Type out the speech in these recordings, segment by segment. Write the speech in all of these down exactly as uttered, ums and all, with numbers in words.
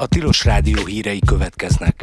A Tilos Rádió hírei következnek.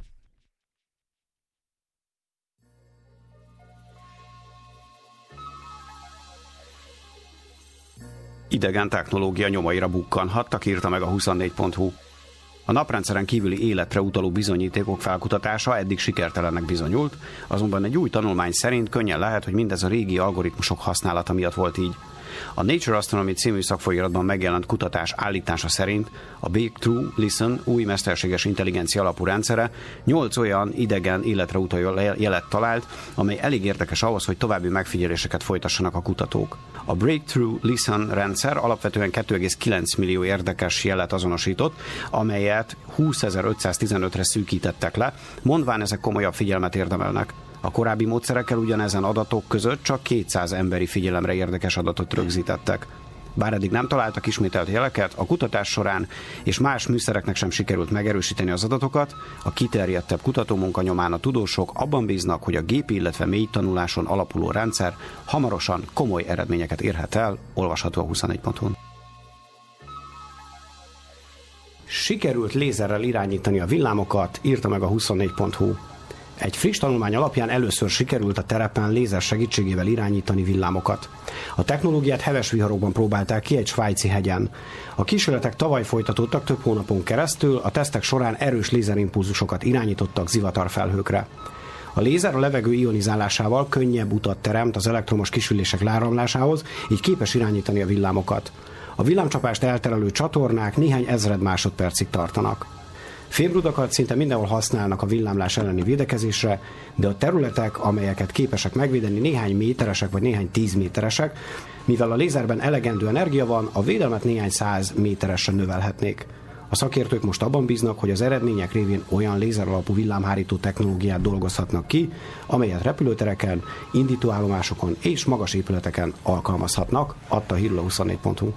Idegen technológia nyomaira bukkanhattak, írta meg a huszonnégy pont hu. A naprendszeren kívüli életre utaló bizonyítékok felkutatása eddig sikertelennek bizonyult, azonban egy új tanulmány szerint könnyen lehet, hogy mindez a régi algoritmusok használata miatt volt így. A Nature Astronomy című szakfolyiratban megjelent kutatás állítása szerint a Breakthrough Listen új mesterséges intelligencia alapú rendszere nyolc olyan idegen életre utaló jelet talált, amely elég érdekes ahhoz, hogy további megfigyeléseket folytassanak a kutatók. A Breakthrough Listen rendszer alapvetően kettő egész kilenc millió érdekes jelet azonosított, amelyet húszezer-ötszáztizenötre szűkítettek le, mondván ezek komolyabb figyelmet érdemelnek. A korábbi módszerekkel ugyanezen adatok között csak kétszáz emberi figyelemre érdekes adatot rögzítettek. Bár eddig nem találtak ismételt jeleket, a kutatás során és más műszereknek sem sikerült megerősíteni az adatokat, a kiterjedtebb kutatómunka nyomán a tudósok abban bíznak, hogy a gépi, illetve mély tanuláson alapuló rendszer hamarosan komoly eredményeket érhet el, olvasható a huszonnégy pont hu-n. Sikerült lézerrel irányítani a villámokat, írta meg a huszonnégy pont hu. Egy friss tanulmány alapján először sikerült a terepen lézer segítségével irányítani villámokat. A technológiát heves viharokban próbálták ki egy svájci hegyen. A kísérletek tavaly folytatódtak több hónapon keresztül, a tesztek során erős lézerimpulzusokat irányítottak zivatarfelhőkre. A lézer a levegő ionizálásával könnyebb utat teremt az elektromos kisülések leáramlásához, így képes irányítani a villámokat. A villámcsapást elterelő csatornák néhány ezred másodpercig tartanak. Fémrudakat szinte mindenhol használnak a villámlás elleni védekezésre, de a területek, amelyeket képesek megvédeni, néhány méteresek vagy néhány tíz méteresek, mivel a lézerben elegendő energia van, a védelmet néhány száz méteresre növelhetnék. A szakértők most abban bíznak, hogy az eredmények révén olyan lézer alapú villámhárító technológiát dolgozhatnak ki, amelyet repülőtereken, indítóállomásokon és magas épületeken alkalmazhatnak, adta hírül a huszonnégy pont hu.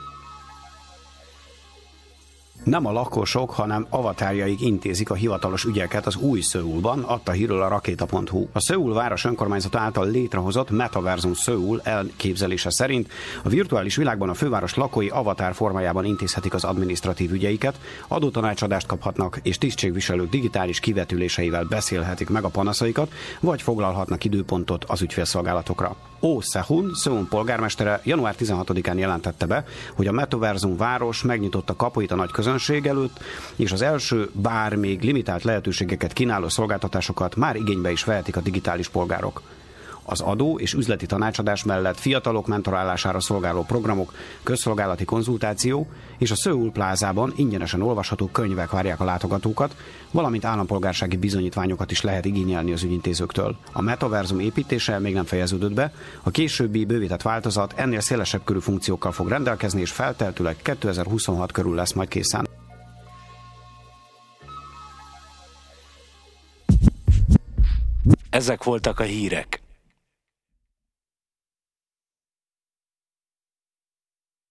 Nem a lakosok, hanem avatárjaik intézik a hivatalos ügyeket az új Szöulban, adta hírül a rakéta pont hu. A Szöul város önkormányzata által létrehozott Metaverzum Szöul elképzelése szerint a virtuális világban a főváros lakói avatár formájában intézhetik az adminisztratív ügyeiket, adótanácsadást kaphatnak, és tisztségviselők digitális kivetüléseivel beszélhetik meg a panaszaikat, vagy foglalhatnak időpontot az ügyfélszolgálatokra. Ó Sehun, Szöul polgármestere január tizenhatodikán jelentette be, hogy a Metaverzum város megnyitotta kapuit a nagy közönség előtt, és az első, bár még limitált lehetőségeket kínáló szolgáltatásokat már igénybe is vehetik a digitális polgárok. Az adó és üzleti tanácsadás mellett fiatalok mentorálására szolgáló programok, közszolgálati konzultáció és a Szöul plázában ingyenesen olvasható könyvek várják a látogatókat, valamint állampolgársági bizonyítványokat is lehet igényelni az ügyintézőktől. A Metaverzum építése még nem fejeződött be, a későbbi bővített változat ennél szélesebb körű funkciókkal fog rendelkezni, és feltehetőleg kétezer-huszonhat körül lesz majd készen. Ezek voltak a hírek.